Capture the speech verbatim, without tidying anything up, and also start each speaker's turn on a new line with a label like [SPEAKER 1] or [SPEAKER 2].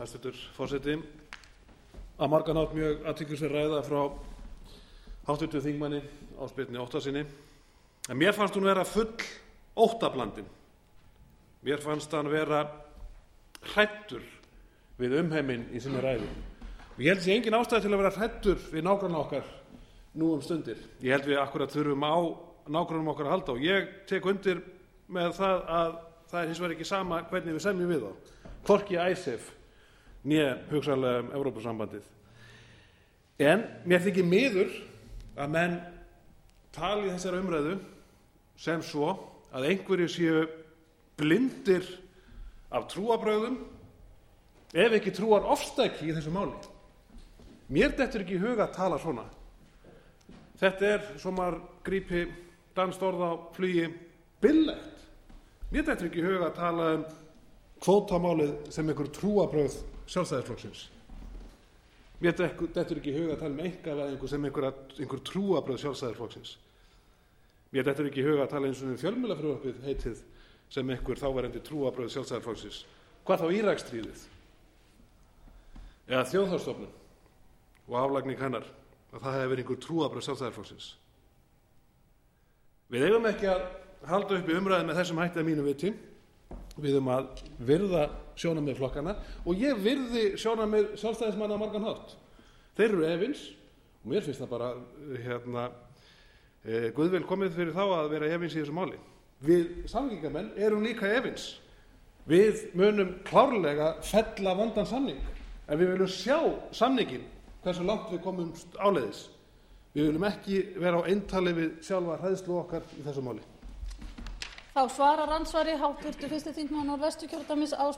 [SPEAKER 1] Hæstvirtur forseti. Á margan hátt mjög athyglisverð ræða frá háttvirtum þingmanni Ásbirni Óttarssyni. En mér fannst hún vera full óttablandin. Mér fannst hann vera hræddur við umheiminn í sinni ræðu. Og ég held að sé engin ástæða til að vera hræddur við nágranna okkar nú um stundir. Ég held við akkúrat þurfum á nágrannum okkar að halda og ég tek undir með það að það er hins vegar ekki sama hvernig við semjum við þá. Hvorki ICEF né hugsanlega um Evrópusambandið. En mér þykir miður að menn tali í þessari umræðu sem svo að einhverju séu blindir af trúarbrögðum ef ekki trúar ofstæki í þessu máli. Mér dettur ekki í hug að tala svona. Þetta er, svo maður grípi danskt orð á flugi, billegt. Mér dettur ekki í hug að tala um kvótamálið sem einhver trúarbrögð Sjálfstæðisflokksins. Mér dettur ekki í hug að tala um einkavæðingu sem einhver, einhver trúarbrögð Sjálfstæðisflokksins. Mér dettur ekki í hug að tala eins og um fjölmiðlafrumvarpið heitið sem einhver þáverandi trúarbrögð Sjálfstæðisflokksins. Hvað þá Íraksstríðið? Eða þjóðhagsstofnun og aflagning hennar, að það hefði verið einhver trúarbrögð Sjálfstæðisflokksins. Við eigum ekki að halda upp í umræðu með þessum hætti að mínu viti. Við um að virða sjónarmið flokkana og ég virði sjónarmið Sjálfstæðismanna á margan hátt. Þeir eru efins og mér finnst það bara hérna, e, guðvel komið fyrir þá að vera efins í þessu máli. Við samfylkingarmenn erum líka efins. Við munum klárlega fella vondan samning en við viljum sjá samningin hversu langt við komumst áleiðis. Við viljum ekki vera á eintali við sjálfa hræðslu okkar í þessu máli.
[SPEAKER 2] Þá svarar andsvari háttvirtur fyrsti þingmaður Norðvesturkjördæmis Ásbjörn